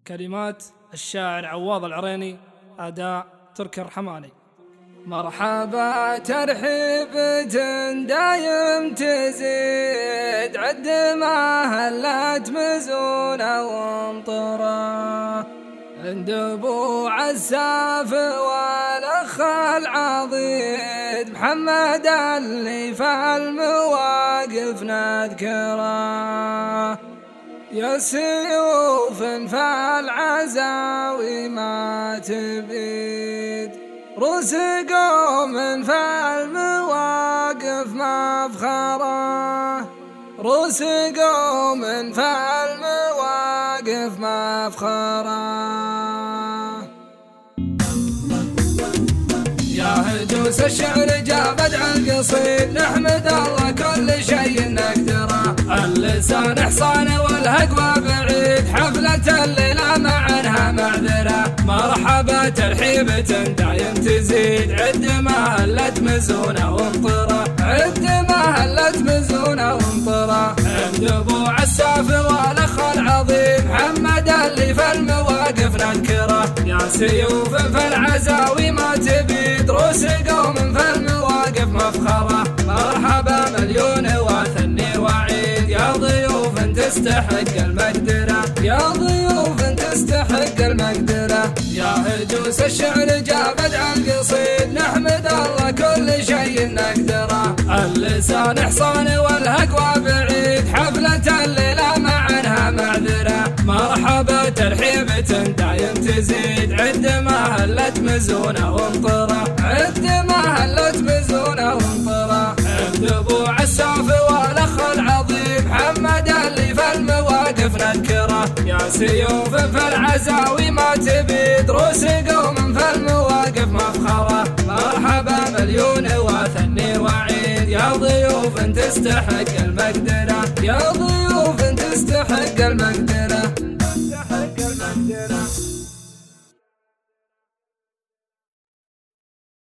كلمات الشاعر عواض العريني، أداء تركي الرحماني. مرحبا ترحيب دايم تزيد، عد ما هلت مزونة وامطرة عند ابو عساف والاخ العضيد محمد اللي في المواقف نذكره. يا سيوف في العزاوي ما تبيد، رؤوس قوم في المواقف مفخرة، رؤوس قوم في المواقف مفخرة. يا هجوس الشعر جاء بدع القصيد، نحمد الله كل شيء نقدره، اللسان حصان والهقوى بعيد، حفلة الليلة معنها معذرة. مرحبا ترحيبة دايم تزيد، عد ما هلت مزونة وامطرة، عد ما هلت مزونة وامطرة عند ابو عساف والاخ العظيم محمد اللي في المواقف نذكره. يا سيوف في العزاوي ما تبيد، رؤوس قوم في المواقف مفخرة. مرحبا مليون وثني وعيد، يا ضيوف تستحق المقدرة، يا ضيوف تستحق المقدرة. يا هجوس الشعر جاء بدع القصيد، نحمد الله كل شيء نقدره، اللسان حصان والهقوى بعيد، حفلة الليلة معنها معذرة. مرحبا ترحيبة دايم تزيد، عد ما هلت مزونة وامطرة، عد ما هلت مزونة وامطرة عند ابو عساف والاخ العظيم محمد اللي في المواقف نذكره. يا سيوف في العزاوي ما تبيد، رؤوس قوم في المواقف مفخرة. مرحبا مليون وثني وعيد، يا ضيوف تستحق المقدرة، يا ضيوف تستحق المقدرة.